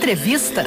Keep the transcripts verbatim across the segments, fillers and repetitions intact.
Entrevista.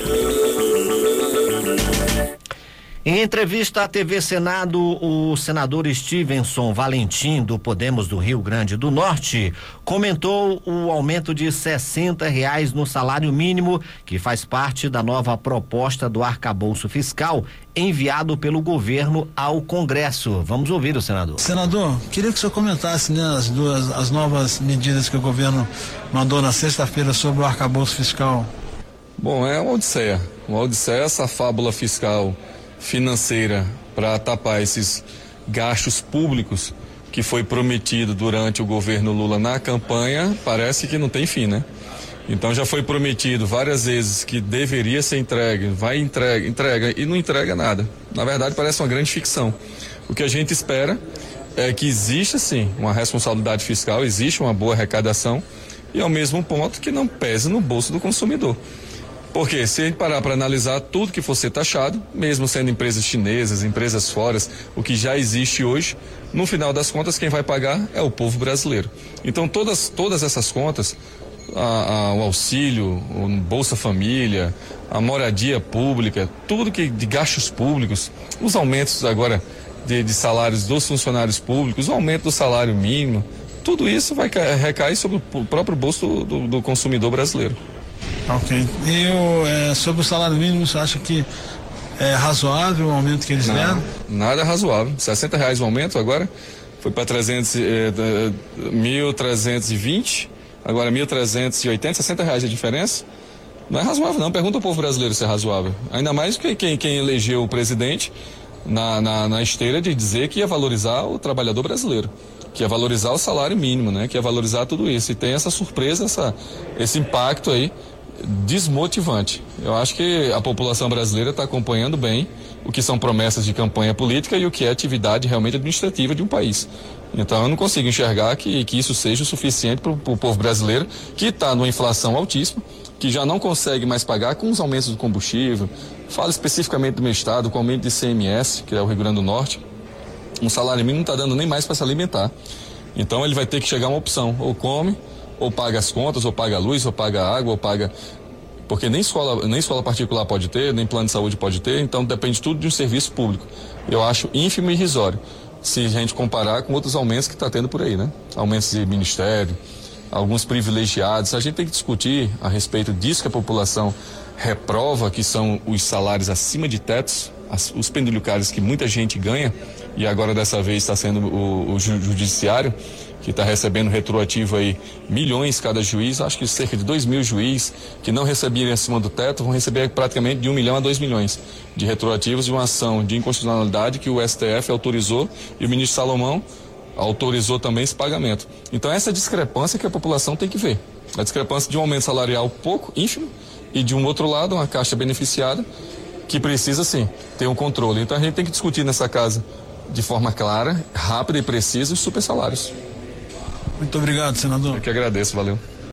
Em entrevista à T V Senado, o senador Stevenson Valentim, do Podemos do Rio Grande do Norte, comentou o aumento de sessenta reais no salário mínimo, que faz parte da nova proposta do arcabouço fiscal enviado pelo governo ao Congresso. Vamos ouvir o senador. Senador, queria que o senhor comentasse, né, as duas, as novas medidas que o governo mandou na sexta-feira sobre o arcabouço fiscal. Bom, é uma odisseia, uma odisseia essa fábula fiscal financeira para tapar esses gastos públicos que foi prometido durante o governo Lula na campanha, parece que não tem fim, né? Então já foi prometido várias vezes que deveria ser entregue, vai entrega, entrega e não entrega nada. Na verdade parece uma grande ficção. O que a gente espera é que exista sim uma responsabilidade fiscal, existe uma boa arrecadação e ao mesmo ponto que não pese no bolso do consumidor. Porque se a gente parar para analisar tudo que for ser taxado, mesmo sendo empresas chinesas, empresas fora, o que já existe hoje, no final das contas quem vai pagar é o povo brasileiro. Então todas, todas essas contas, a, a, o auxílio, o Bolsa Família, a moradia pública, tudo que de gastos públicos, os aumentos agora de, de salários dos funcionários públicos, o aumento do salário mínimo, tudo isso vai recair sobre o próprio bolso do, do consumidor brasileiro. Ok. E o, é, sobre o salário mínimo, você acha que é razoável o aumento que eles Não, deram? Nada é razoável. sessenta reais o aumento agora, foi para mil trezentos e vinte, agora mil trezentos e oitenta, sessenta reais a diferença. Não é razoável não, pergunta ao povo brasileiro se é razoável. Ainda mais que quem, quem elegeu o presidente na, na, na esteira de dizer que ia valorizar o trabalhador brasileiro, que ia valorizar o salário mínimo, né? Que ia valorizar tudo isso. E tem essa surpresa, essa, esse impacto aí desmotivante. Eu acho que a população brasileira está acompanhando bem o que são promessas de campanha política e o que é atividade realmente administrativa de um país. Então eu não consigo enxergar que, que isso seja o suficiente para o povo brasileiro, que está numa inflação altíssima, que já não consegue mais pagar com os aumentos do combustível. Falo especificamente do meu estado, com o aumento de I C M S, que é o Rio Grande do Norte. Um salário mínimo não está dando nem mais para se alimentar. Então ele vai ter que chegar a uma opção, ou come, ou paga as contas, ou paga a luz, ou paga a água, ou paga... Porque nem escola, nem escola particular pode ter, nem plano de saúde pode ter, então depende tudo de um serviço público. Eu acho ínfimo e irrisório, se a gente comparar com outros aumentos que está tendo por aí, né? Aumentos de ministério, alguns privilegiados. A gente tem que discutir a respeito disso que a população reprova, que são os salários acima de tetos, as, os penduricários que muita gente ganha, e agora dessa vez está sendo o, o judiciário, que está recebendo retroativo aí milhões cada juiz, acho que cerca de dois mil juízes que não recebiam acima do teto vão receber praticamente de um milhão a dois milhões de retroativos de uma ação de inconstitucionalidade que o S T F autorizou e o ministro Salomão autorizou também esse pagamento. Então essa discrepância que a população tem que ver, a discrepância de um aumento salarial pouco, ínfimo, e de um outro lado uma caixa beneficiada que precisa sim ter um controle. Então a gente tem que discutir nessa casa de forma clara, rápida e precisa os super salários. Muito obrigado, senador. Eu que agradeço, valeu.